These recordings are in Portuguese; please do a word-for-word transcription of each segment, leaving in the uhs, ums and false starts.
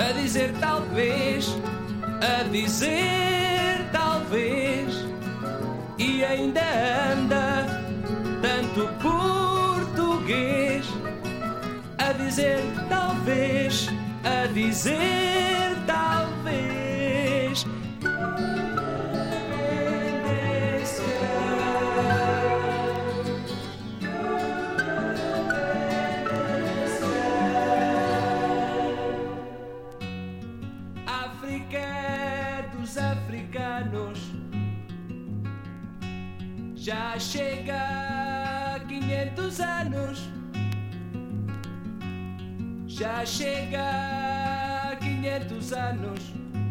a dizer talvez, a dizer talvez, e ainda anda tanto português a dizer talvez, a dizer talvez. África dos africanos já chega a quinhentos anos, já chega a quinhentos anos.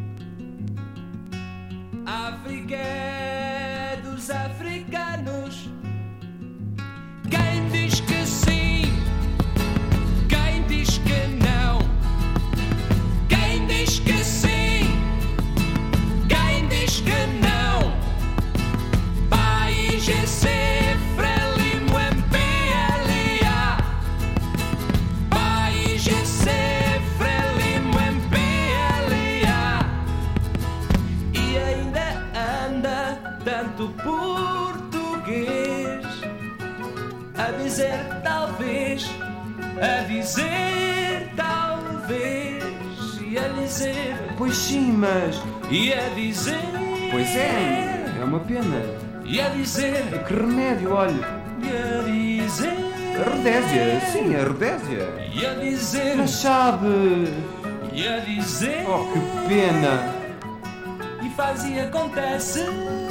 África dos africanos. Quem diz que sim, quem diz que não, quem diz que sim, quem diz que não. País é C, Frelimo, M P L A. País é C, Frelimo, M P L A. E ainda anda tanto português a dizer talvez, a dizer talvez, e a dizer Pois sim, mas... e a dizer, Pois é, é uma pena. e a dizer, Que remédio, olha. e a dizer, A Rodésia, sim, a Rodésia. e a dizer, Mas sabe... e a dizer, Oh, que pena. e faz e acontece.